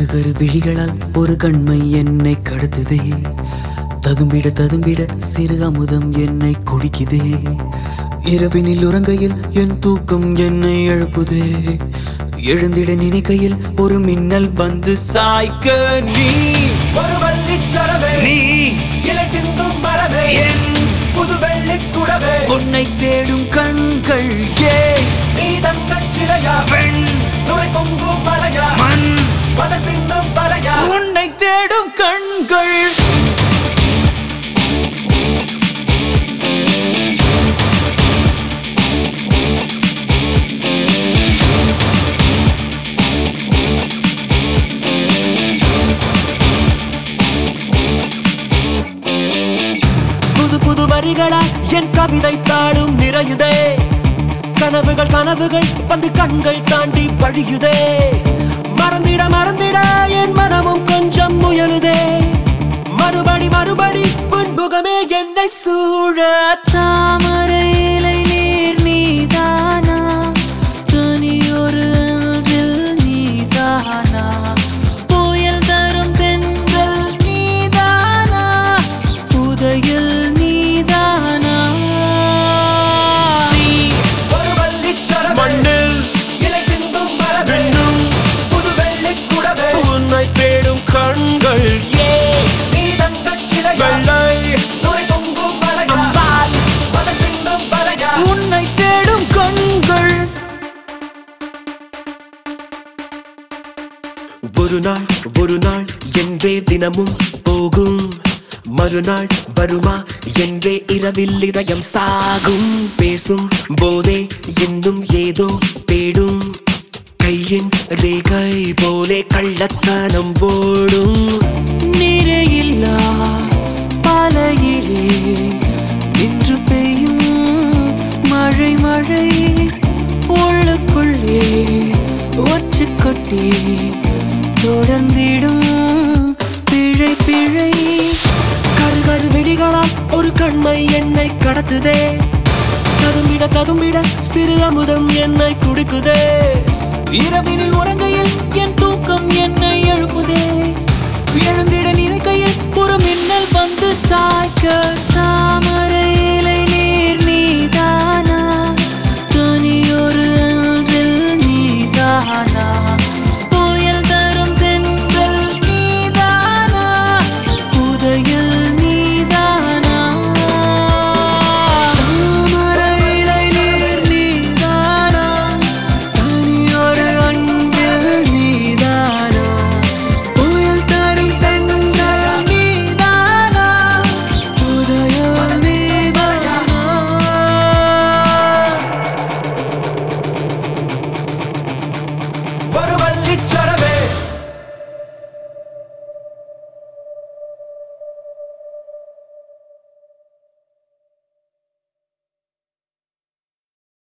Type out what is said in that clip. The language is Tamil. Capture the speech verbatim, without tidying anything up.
கரு விழிகளால் ஒரு கண்மை என்னை கடத்துதே. ததும்பிட ததும்பிட சிறு அமுதம் என்னை குடிக்குதே. இரவினில் உறங்கையில் என் தூக்கம் என்னை எழுப்புதே. எழுந்திட நினைக்கையில் ஒரு மின்னல் வந்து சாய்க்க நீ ஒரு வள்ளிச்சரமே, நீ இலை சிந்தும் மரமே, என் புது வெள்ளிக் குடமே, உன்னை தேடும் கண்கள் ஏ நீ தங்கச் சிலையா, பெண் நுரை பொங்கும் மலையா, மண் மதன் பின்னும் வலையா, உன்னை தேடும் கண்கள். புது வரிகளால் என் கவிதை தாளும் நிறையுதே. கனவுகள் கனவுகள் வந்து கண்கள் தாண்டி வழியுதே. மறந்திட மறந்திட என் மனமும் கொஞ்சம் முயலுதே. மறுபடி மறுபடி புன்முகமே என்னை சூழ. தாமரை இலை நீர் நீதானா, தனி ஒரு அன்றில் நீதானா, புயல் தரும் தென்றல் நீதானா, புதையல் நீதானா. நீ ஒரு வள்ளிச்சரமே, மண்ணில் இலை சிந்தும் மரமே, இன்னும் புது வெள்ளிக் குடமே, உன்னை தேடும் கண்கள் ஏ நீ தங்கச் சிலையா, வெள்ளை நுரை பொங்கும் மலையா, அம்பாள் மதன் பின்னும் வலையா, உன்னை தேடும் கண்கள். ஒரு நாள் ஒரு நாள் என்றே தினமும் போகும். மறுநாள் வருமா என்றே இரவில் இதயம் சாகும். பேசும் போதே இன்னும் ஏதோ தேடும். கையின் ரேகை போலே கள்ளத்தனம் ஓடும். நிறையில்லா பாலையிலே நின்று பெய்யும் மழை மழை உள்ளுக்குள்ளே ஒச்சு கொட்டி தொடர்ந்திடும் பிழை பிழை. கரு கரு வெடிகளால் ஒரு கண்மை என்னை கடத்துதே. ததும்பிட ததும்பிட சிறு அமுதம் என்னை குடிக்குதே. இரவினில் உறங்கையில் என் தூக்கம் என்னை எழுப்புதே. எழுந்திட நினைக்கையில்